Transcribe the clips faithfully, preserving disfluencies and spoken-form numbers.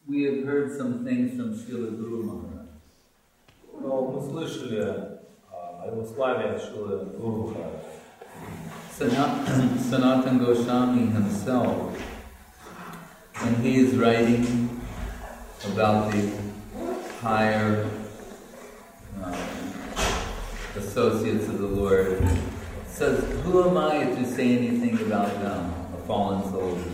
we have heard some things from Srila Guru Maharaj. Но мы слышали о его славе Шрилы Гуру Махараджа. Sanatana Goswami himself, when he is writing about the higher um, associates of the Lord, says, who am I to say anything about them, a fallen soldier?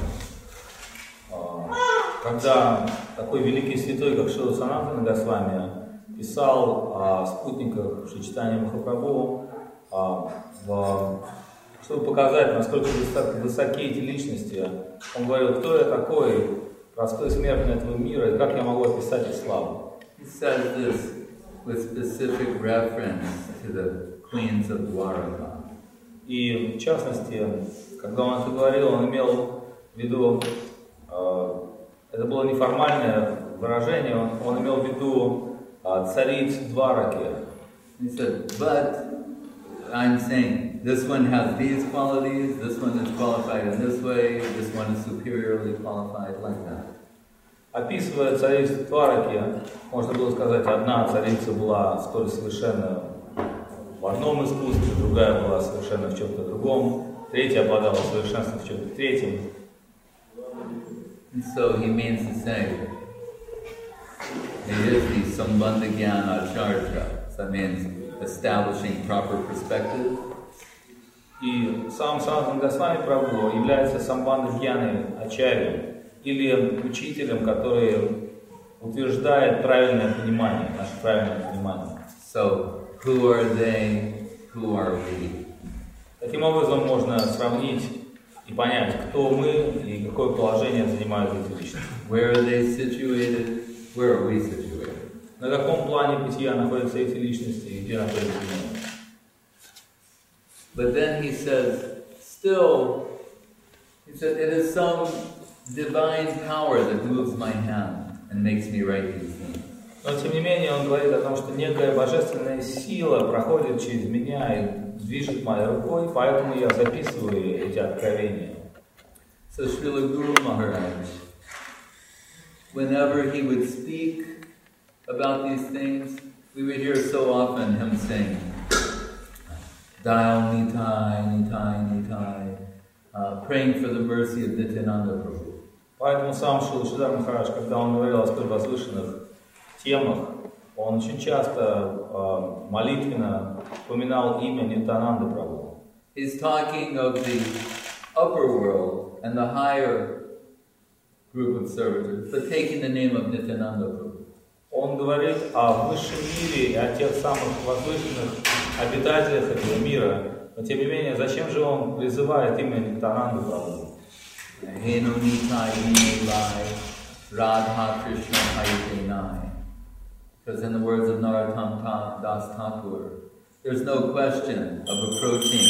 Когда такой великий святой, как Шрила Санатана Госвами, писал о спутниках Шри Чайтаньи Махапрабху, в, чтобы показать, насколько высоки эти личности, он говорил, кто я такой, простой смертный этого мира, и как я могу описать их славу. He says this with specific reference to the queens of Dwaraka. И в частности, когда он это говорил, он имел в виду, э, это было неформальное выражение, он, он имел в виду э, цариц Двараки. He said, but I'm saying this one has these qualities, this one is qualified in this way, this one is superiorly qualified like that. Описывая цариц Двараки, можно было сказать, одна царица была столь совершенна в одном искусстве, другая была совершенно в чем-то другом, третья обладала совершенством в чем-то третьем. And so he means to say, it is the Sambandha Jnana Acharya. So that means establishing proper perspective. И сам Санатана Госвами Прабху является Самбандха Гьяной Ачарьей, или учителем, который утверждает правильное понимание, наше правильное понимание. So, who are they, who are we? Таким образом можно сравнить и понять, кто мы и какое положение занимают эти личности. Where are they situated? Where are we situated? На каком плане бытия находятся эти личности и где находятся мы. But then he says, still, he said, it is some divine power that moves my hand and makes me write these things. Но тем не менее он говорит о том, что некая божественная сила проходит через меня и движет моей рукой, поэтому я записываю эти откровения. So Srila Guru Maharaj, whenever he would speak about these things, we would hear so often him saying, Dayal Nitai, Nitai, Nitai, uh, praying for the mercy of Nityananda Prabhu. Поэтому сам Шрила Шридар Махарадж, когда он говорил о столь возвышенных темах, он очень часто э, молитвенно упоминал имя Нитянанды Прабху. He's talking of the upper world and the higher group of servitors, but taking the name of Nityananda Prabhu. Он говорит о высшем мире и о тех самых возвышенных обитателях этого мира, но тем не менее, зачем же он призывает имя Нитянанды Прабху? Henu Nitai Nilai Radha Krishna Haitinai. Because in the words of Narottam Das Thakur, there's no question of approaching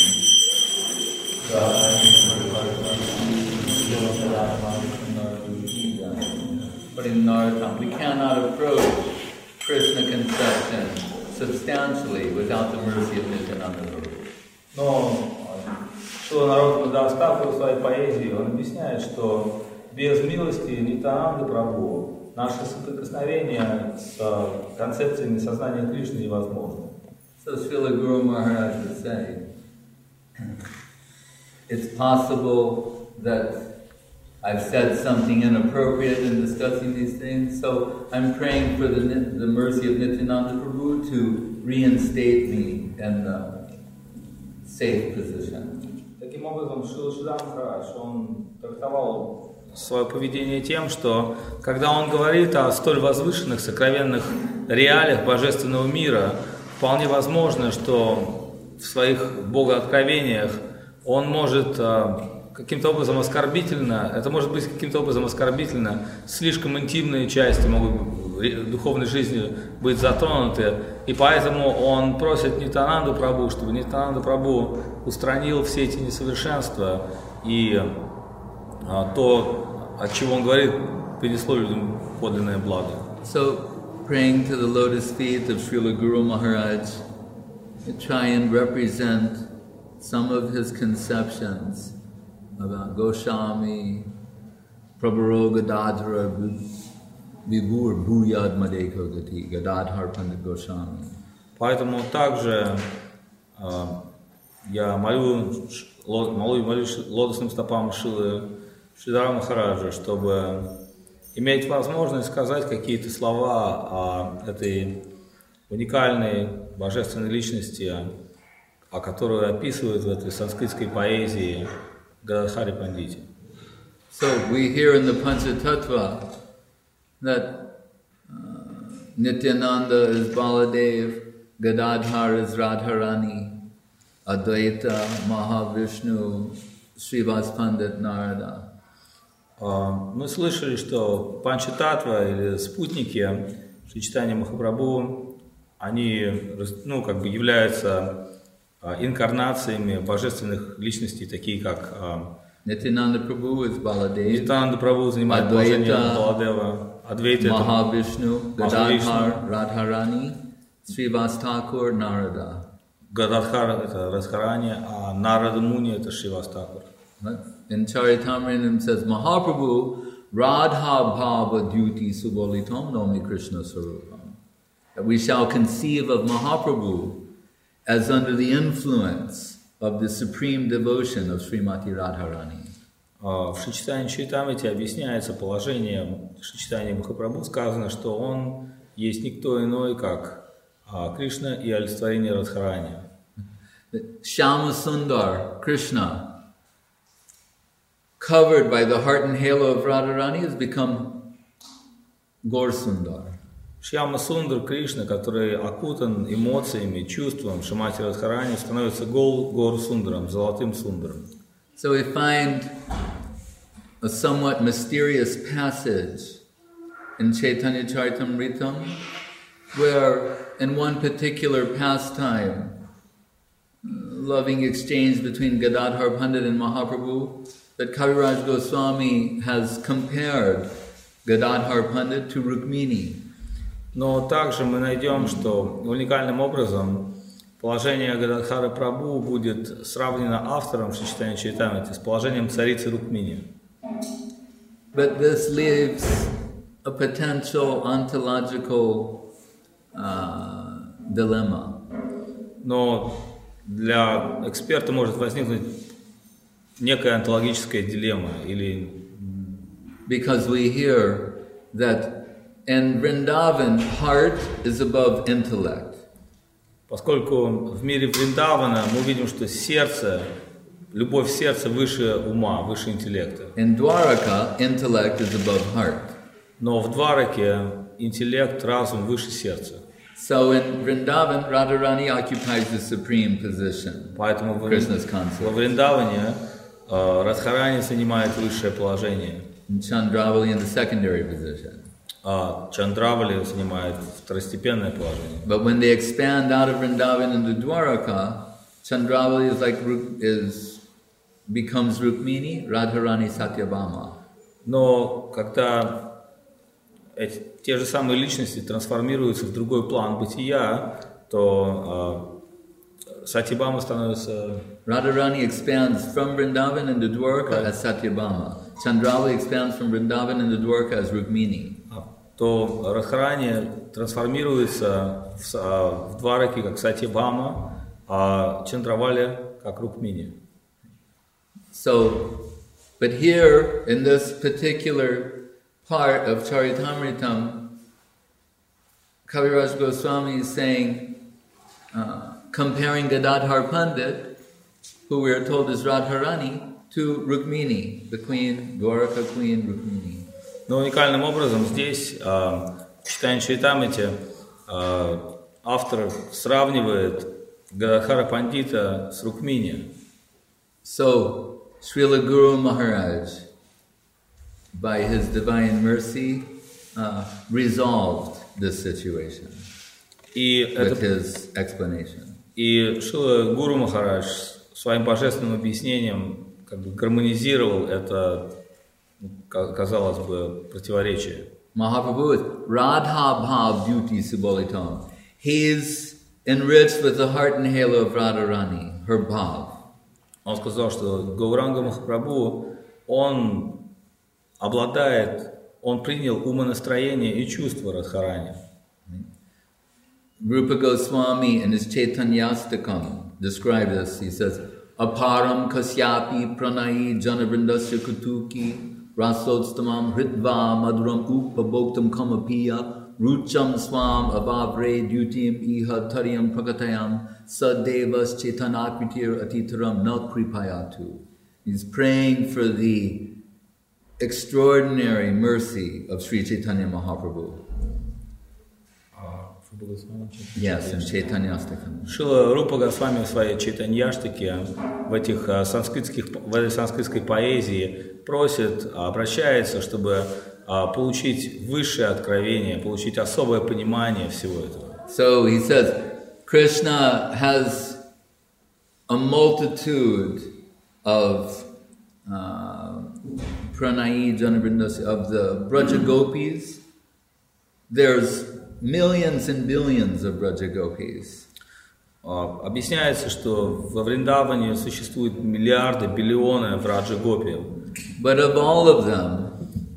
but in Narottam, we cannot approach Krishna conception substantially without the mercy of Nityananda Prabhu. Но Шрила Нароттама Дас Тхакур в своей поэзии он объясняет, что без милости Нитянанды Прабху наше соприкосновение с концепциями сознания Кришны невозможно. So Srila Guru Maharaj would say, it's possible that I've said something inappropriate in discussing these things, so I'm praying for the, the mercy of Nityananda Prabhu to reinstate me in the safe position. Таким образом, Шрила Шридар Махарадж, он трактовал свое поведение тем, что когда он говорит о столь возвышенных, сокровенных реалиях божественного мира, вполне возможно, что в своих богооткровениях он может каким-то образом оскорбительно, это может быть каким-то образом оскорбительно, слишком интимные части могут духовной жизни быть затронуты, и поэтому он просит Нитянанду Прабху, чтобы Нитянанда Прабху устранил все эти несовершенства и а, то, от чего он говорит, принесло людям подлинное благо. So, praying to the lotus feet of Srila Guru Maharaj, to try and represent some of his conceptions about Goswami, Prabhupada Gadadhara, Vibhur Bhuyad Madeko Gati Gadadhar Pandit Goswami. Поэтому также э, я молю, молю, молю лотосным стопам Шилы Шридхара Махараджа, чтобы иметь возможность сказать какие-то слова о этой уникальной божественной личности, о которой описывают в этой санскритской поэзии Гададхари Пандите. So we hear in the Panchatattva that uh, Nityananda is Baladev, Gadadhar is Radharani, Advaita, Mahavishnu, Srivas Pandit Narada. Мы слышали, что Панчататва или спутники Шри Чайтанья Махапрабху, они, ну, как бы являются инкарнациями божественных личностей, такие как Nityananda Prabhu is Baladev, Нитянанда Прабху занимает положение Баладева, Адвайта это Mahavishnu, Gadadhar, Radharani, Srivas Thakur, Narada. Гададхар это Радхарани, а Нарада Муни это Шривас Тхакур. In Charitamrita says Mahaprabhu Radha Bhava Dyuti Subolitam Nomi Krishna Sarupam. That we shall conceive of Mahaprabhu as under the influence of the supreme devotion of Srimati Radharani. В Шри Чайтанья Чаритамрите объясняется положение Шри Чайтанья Махапрабху, сказано, что он есть никто иной, как Кришна и олицетворение Радхарани. Shyama Sundar, Krishna, covered by the heart and halo of Radharani, has become Gaur Sundar. Шьяма Сундар Кришна, который окутан эмоциями, чувством Шримати Радхарани, становится Гор Сундаром, золотым Сундаром. So we find a somewhat mysterious passage in Chaitanya Charitamrita where in one particular pastime, loving exchange between Gadadhar Pandit and Mahaprabhu, that Kaviraj Goswami has compared Gadadhar Pandit to Rukmini. Но также мы найдем, что уникальным образом положение Гададхара Прабху будет сравнено автором Шри Чайтанья Чаритамрити с положением царицы Рукмини. But this leaves a potential ontological uh, dilemma. Но для эксперта может возникнуть некая онтологическая дилемма или because we hear that in Vrindavan heart is above intellect. Поскольку в мире Вриндавана мы видим, что сердце, любовь сердца выше ума, выше интеллекта. In Dwaraka intellect is above heart. Но в Двараке интеллект, разум выше сердца. So in Vrindavan, Radharani occupies the supreme position. Поэтому в Krishna's concept. во Вриндаване Радхарани занимает высшее положение. In Chandravali in the secondary position. А Чандравали занимает второстепенное положение. But when they expand out of Vrindavan into Dwaraka, Chandravali is like is becomes Rukmini, Radharani Satyabhama. Но когда эти, те же самые личности трансформируются в другой план бытия, то э, Сатьябхама становится... Radharani expands from Vrindavan into Dwaraka as Satyabhama. Chandravali expands from Vrindavan into Dwaraka as Rukmini. То Радхарани трансформируется в, в Двараке как Сатьябхама, а Чандравали как Рукмини. So, but here in this particular part of Charitamritam, Kaviraj Goswami is saying, uh, comparing Gadadhar Pandit, who we are told is Radharani, to Rukmini, the queen, Dwaraka queen Rukmini. Но уникальным образом здесь, э, в Чайтанья Чаритамрите, э, автор сравнивает Гададхара Пандита с Рукмини. So, Srila Guru Maharaj, by his divine mercy, uh, resolved this situation И with это, his explanation. и Шрила Гуру Махарадж своим божественным объяснением как бы гармонизировал это, казалось бы, противоречие. Mahaprabhu is Radha Bhav Beauty Subolitam. He is enriched with the heart and halo of Radharani, her bhav. Он сказал, что Гауранга Махапрабху, он обладает он принял умонастроение и чувства Радхарани. Rupa Goswami in his Chaitanyastakam described this. He says, Aparam kasyapi pranayi janavrindasya kutuki rasodstamam hritva madhuram upabhoktam kamapiya rucham swam avavre dutim iha taryam prakatayam sadevas chaitanakritir atitaram na kripayatu. He's praying for the extraordinary mercy of Sri Chaitanya Mahaprabhu. Yes, in Chaitanyastakam. Шрила Рупа Госвами в своей Чайтаньяштаке, в, этих, санскритских, в этой санскритской поэзии просит, обращается, чтобы получить высшее откровение, получить особое понимание всего этого. So he says, Krishna has a multitude of uh, pranayi janavrindas, of the Braja Gopis. There's millions and billions of Braja Gopis. Объясняется, что во Вриндаване существуют миллиарды, биллионы Враджа Гопи. But of all of them,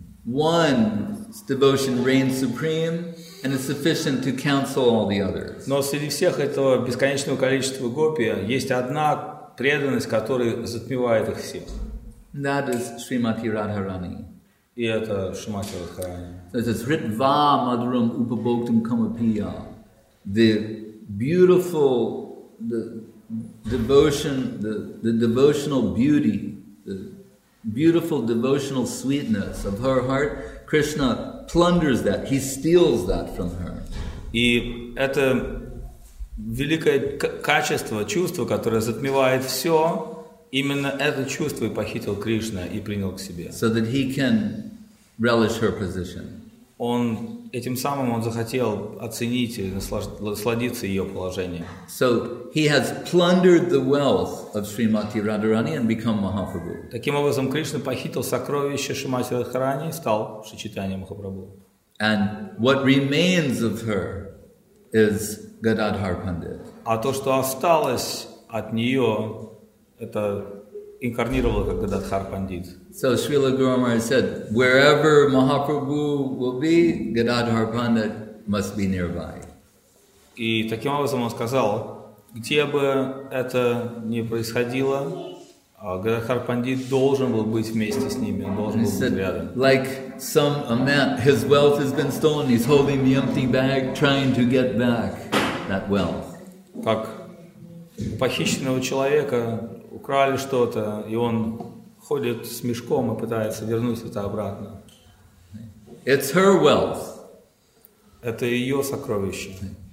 one's devotion reigns supreme and is sufficient to counsel all the others. Но среди всех этого бесконечного количества гопи есть одна преданность, которая затмевает их всех. That is Srimati Radharani. И это Шримати Радхарани. So it says, Hritva madhuram upabhoktam kamapiya. The beautiful, the devotion, the, the devotional beauty, the beautiful devotional sweetness of her heart, Krishna plunders that. He steals that from her. И это великое качество, чувство, которое затмевает все, именно это чувство и похитил Кришна и принял к себе. So that he can relish her position. Он этим самым он захотел оценить и насладиться ее положением. So he has plundered the wealth of Srimati Radharani and become Mahaprabhu. Таким образом, Кришна похитил сокровища Шримати Радхарани и стал Шри Чайтанья Махапрабху. And what remains of her is Gadadhar Pandit. А то, что осталось от нее, это инкарнировало как Гададхар Пандит. So Srila Guru Maharaj said, wherever Mahaprabhu will be, Gadadhar Pandit must be nearby. И таким образом он сказал, где бы это ни происходило, Гададхар Пандит должен был быть вместе с ними, он должен был быть рядом. Like some a man, his wealth has been stolen, he's holding the empty bag, trying to get back that wealth. Как похищенного человека украли что-то, и он ходит с мешком и пытается вернуть это обратно. It's her wealth. Это ее сокровище.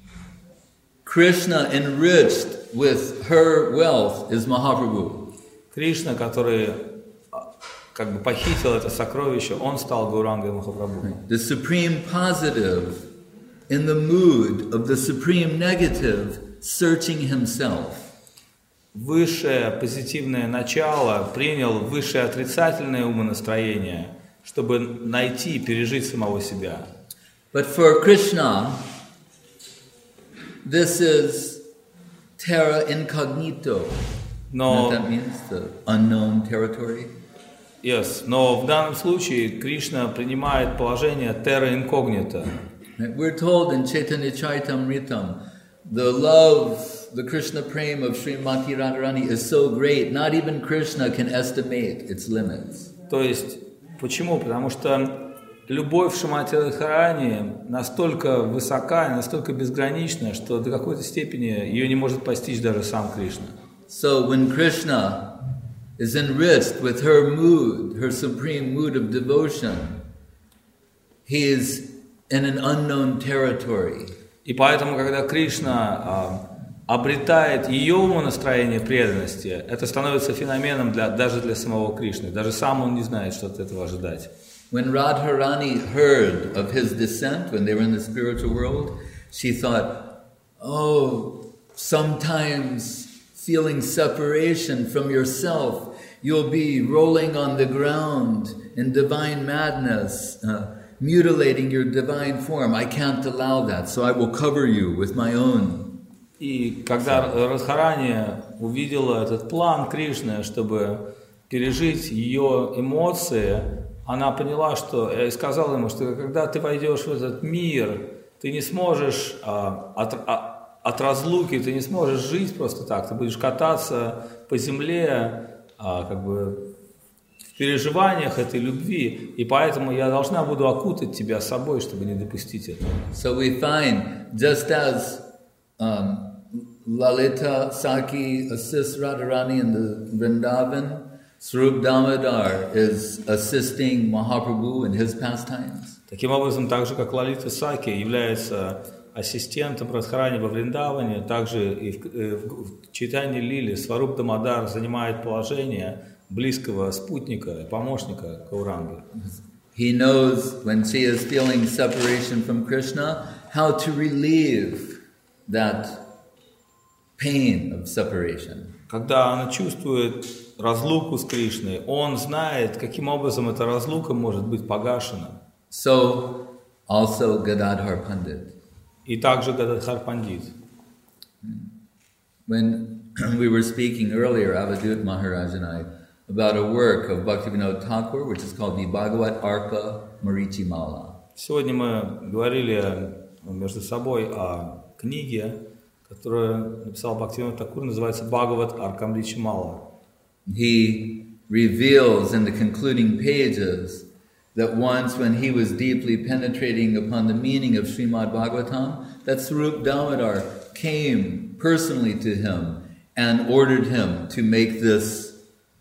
Krishna enriched with her wealth is Mahaprabhu. Кришна, который как бы похитил это сокровище, он стал Гаурангой Махапрабху. The supreme positive in the mood of the supreme negative searching himself. Высшее позитивное начало принял высшее отрицательное умонастроение, чтобы найти и пережить самого себя. But for Krishna, this is terra incognito. Но, that means the unknown territory. Yes, но в данном случае Кришна принимает положение terra incognita. We're told in Chaitanya Charitamritam, the love, the Krishna prema of Srimati Radharani is so great, not even Krishna can estimate its limits. То есть, почему? Потому что любовь Шримати Радхарани настолько высока и настолько безгранична, что до какой-то степени ее не может постичь даже сам Кришна. So when Krishna is enriched with her mood, her supreme mood of devotion, he is in an unknown territory. И поэтому, когда Кришна а, обретает ее умонастроение преданности, это становится феноменом для, даже для самого Кришны. Даже сам он не знает, что от этого ожидать. When Radharani heard of his descent, when they were in the spiritual world, she thought, oh, sometimes feeling separation from yourself, you'll be rolling on the ground in divine madness, uh, mutilating your divine form. I can't allow that, so I will cover you with my own. И когда Радхарани увидела этот план Кришны, чтобы пережить ее эмоции, она поняла, что, и сказала ему, что когда ты войдешь в этот мир, ты не сможешь а, от, а, от разлуки, ты не сможешь жить просто так, ты будешь кататься по земле, а, как бы в переживаниях этой любви, и поэтому я должна буду окутать тебя собой, чтобы не допустить этого. So we find, just as um, Lalita Saki assists Radharani in the Vrindavan, Swarup Damodar is assisting Mahaprabhu in his pastimes. Таким образом, так же, как Лалита Саки является ассистентом Радхарани во Вриндаване, также и в, в, в Чайтанье Лиле Сваруп Дамодар занимает положение близкого спутника, помощника Гауранги. He knows when she is feeling separation from Krishna, how to relieve that pain of separation. Когда она чувствует разлуку с Кришной, он знает, каким образом эта разлука может быть погашена. So, also Gadadhar Pandit. И также Гададхар Пандит. When we were speaking earlier, Avadut Maharaj and I, about a work of Bhaktivinoda Thakur, which is called the Bhagavad Arka Marichimala. Сегодня мы говорили между собой о книге, которую написал Бхактивинода Thakura, называется Бхагават Аркамричимала. He reveals in the concluding pages that once when he was deeply penetrating upon the meaning of Srimad Bhagavatam, that Swarup Damodar came personally to him and ordered him to make this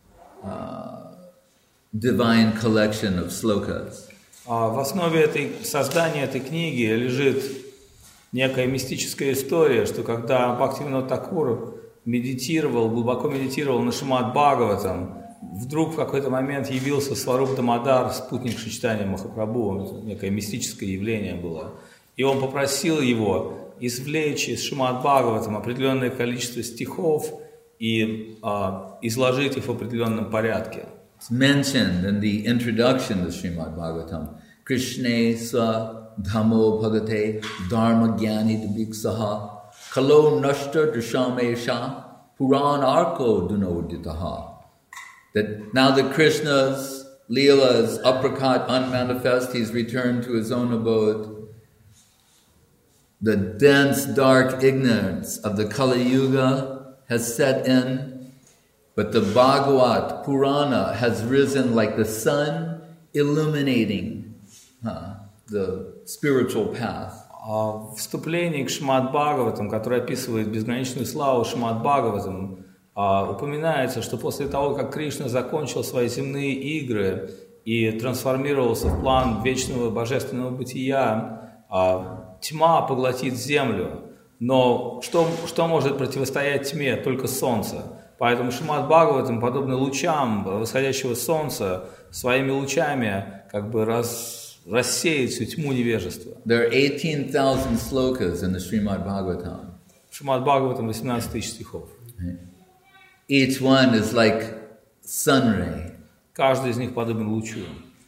uh, divine collection of slokas. В основе этой, создания этой книги лежит некая мистическая история, что когда Бхактивинода Thakura медитировал, глубоко медитировал на Шримад Бхагаватам, вдруг в какой-то момент явился Сваруп Дамодар, спутник Чайтаньи Махапрабху, это некое мистическое явление было. И он попросил его извлечь из Шримад Бхагаватам определенное количество стихов и а, изложить их в определенном порядке. It's mentioned in the introduction to Srimad Bhagavatam, Krishne Sa Dhammo Bhagate Dharma Gyani Dibiksaha Kalo Nashta Drishamesha Puran Arko Dunoditaha. That now that Krishna's Leela is apricot, unmanifest, he's returned to his own abode. The dense, dark ignorance of the Kali Yuga has set in, but the Bhagavat Purana has risen like the sun, illuminating huh, the spiritual path. В вступлении к Шримад Бхагаватам, которое описывает безграничную славу Шримад Бхагаватам, упоминается, что после того, как Кришна закончил свои земные игры и трансформировался в план вечного божественного бытия, тьма поглотит землю. Но что, что может противостоять тьме? Только солнце. Поэтому Шримад Бхагаватам, подобно лучам восходящего солнца, своими лучами как бы раз, рассеет всю тьму невежества. There are eighteen thousand slokas in the Srimad Bhagavatam. Шримад Бхагаватам восемнадцать тысяч стихов. Each one is like sun ray. Каждый из них подобен лучу.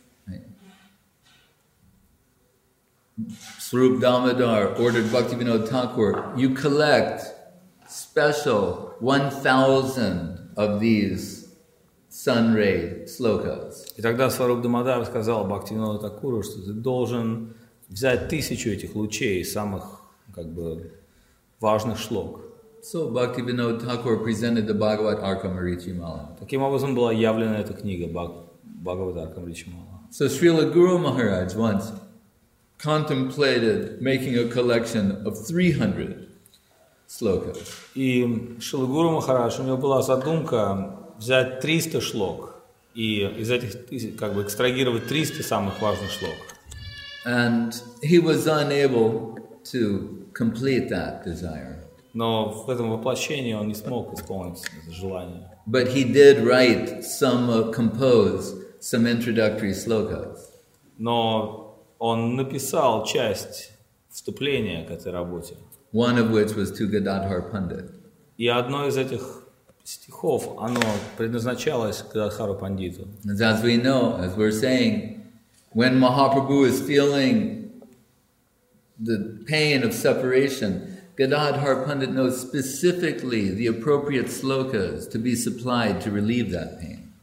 Swarup Damodar ordered Bhaktivinoda Thakur, you collect special one thousand of these sun ray slokas. И тогда Сваруп Дамодар сказал Бхактивиноду Thakura, что ты должен взять тысячу этих лучей, самых как бы важных шлок. So Bhaktivinoda Thakur presented the Bhagavad Arka Marichimala. Таким образом была явлена эта книга Бхагават Арка Маричимала. So Srila Guru Maharaj once contemplated making a collection of three hundred slokas. И Шрила Гуру Махарадж, у него была задумка взять триста шлок и из этих как бы экстрагировать триста самых важных шлок. And he was unable to complete that desire. Но в этом воплощении он не смог исполнить это желание. But he did write some, uh, compose some introductory slokas. Но он написал часть вступления к этой работе. One of which was to Gadadhar Pandit. И одно из этих стихов, оно предназначалось Гададхару Пандиту. As we know, as we're saying, when Mahaprabhu is feeling the pain of separation, Gadadhar Pandit knows specifically the appropriate slokas to be supplied to relieve that pain.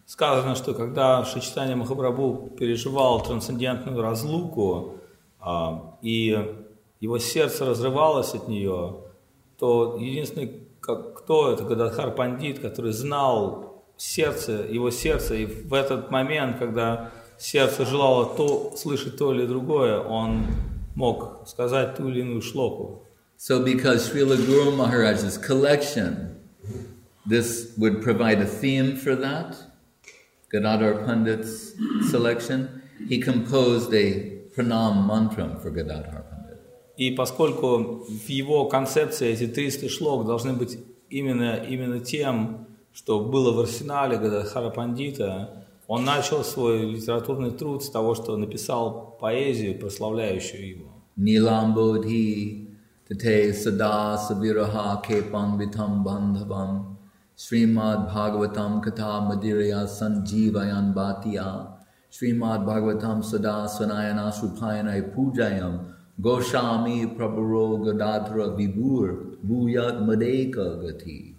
Сказано, что когда Шри Чайтанья Махапрабху переживал трансцендентную разлуку, а, и его сердце разрывалось от нее, то единственный, как, кто это, Гададхар Пандит, который знал сердце, его сердце, и в этот момент, когда сердце желало то, слышать то или другое, он мог сказать ту или иную шлоку. So because Srila Guru Maharaj's collection, this would provide a theme for that, Gadadhar Pandit's selection, he composed a pranam mantra for Gadadhar Pandit. И поскольку в его концепции эти триста шлок должны быть именно, именно тем, что было в арсенале Гададхара Пандита, он начал свой литературный труд с того, что написал поэзию, прославляющую его. Nilambodhi tate sada sabiraha kepan vitam bandhavam Srimad Bhagavatam Katha Madiraya Sanjeevayan Bhatya Srimad Bhagavatam Sada Svanayana Srupayana Pujayam Goshami Prabhuro Gadadhara Vibhur Bhuyat Madeka Gati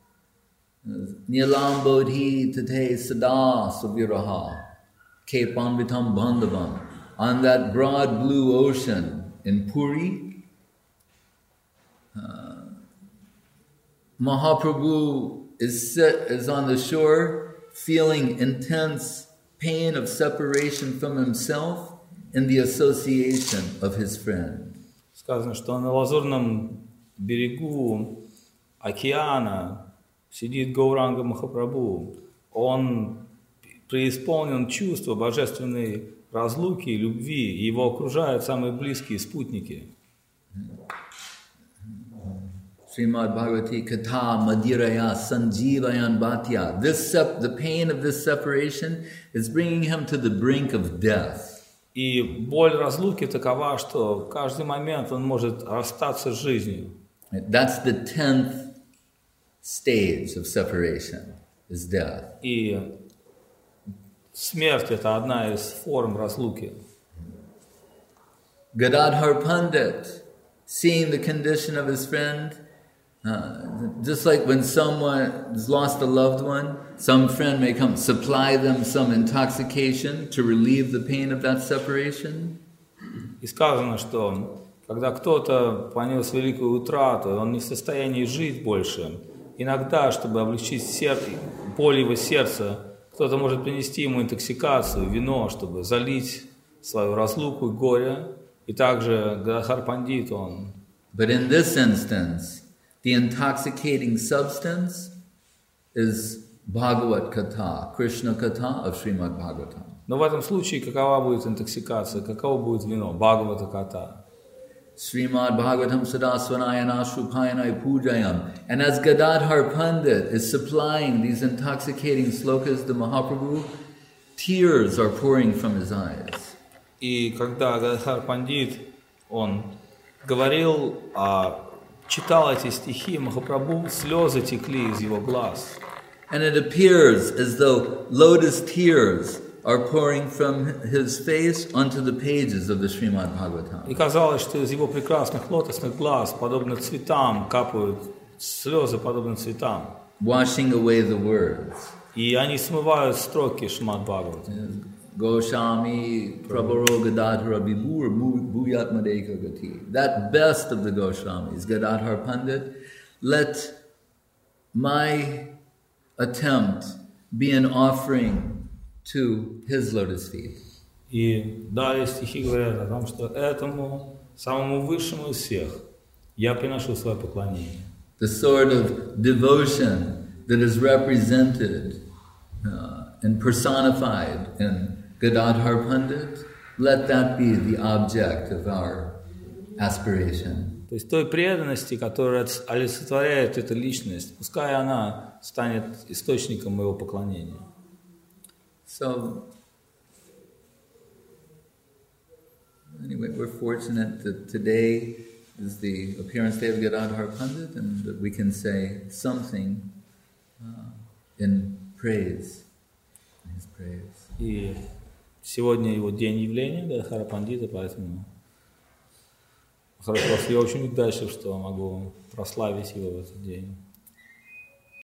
Nilambodhi tate sada saviraha kepan vitam bandhavam. On that broad blue ocean in Puri, uh, Mahaprabhu is set, is on the shore, feeling intense pain of separation from himself and the association of his friend. Сказано, что на лазурном берегу океана сидит Гауранга Махапрабху. Он преисполнен чувства божественной разлуки и любви, и его окружают самые близкие спутники. Srimad Bhagavati Katha Madiraya Sanjeevayan Bhatya. This sep- the pain of this separation is bringing him to the brink of death. И боль разлуки такова, что в каждый момент он может расстаться с жизнью. That's the tenth stage of separation, is death. И смерть — это одна из форм разлуки. Gadadhar Pandit, seeing the condition of his friend, uh, just like when someone has lost a loved one, some friend may come supply them some intoxication to relieve the pain of that separation. И сказано, что когда кто-то понес великую утрату, он не в состоянии жить больше, иногда, чтобы облегчить сердце, боль его сердца, кто-то может принести ему интоксикацию, вино, чтобы залить свою разлуку и горе. И также Гададхар Пандит, он... But in this instance, the intoxicating substance is Bhagavat Katha, Krishna Katha of Srimad Bhagavatam. Но в этом случае какова будет интоксикация, каково будет вино? Бхагавата Катха. Srimad Bhagavatam Sadasvanayana Shrupayana Pujayam. And as Gadadhar Pandit is supplying these intoxicating slokas to Mahaprabhu, tears are pouring from his eyes. И когда Гададхар Пандит, он говорил, а, читал эти стихи Махапрабху, слезы текли из его глаз. And it appears as though lotus tears are pouring from his face onto the pages of the Srimad Bhagavatam. И казалось, что из его прекрасных лотосных глаз, подобно цветам, капают слезы, подобно цветам. Washing away the words. И они смывают строки Шримад Бхагавата. Goswami Prabharo Gadadhara Vibhur Bhuyat Madeka Gati. That best of the Goswamis, Gadadhar Pandit, let my attempt be an offering to his lotus feet. И далее стихи говорят о том, что этому самому высшему из всех я приношу свое поклонение. The sort of devotion that is represented uh, and personified in Gadadhar Pandit, let that be the object of our aspiration. То есть той преданности, которая олицетворяет эту личность, пускай она станет источником моего поклонения. So, anyway, we're fortunate that today is the appearance day of Gadadhar Pandit, and that we can say something uh, in praise, in his praise. И сегодня его день явления Гададхара Пандита, поэтому хорошо, я очень удачен, что могу прославить его в этот день.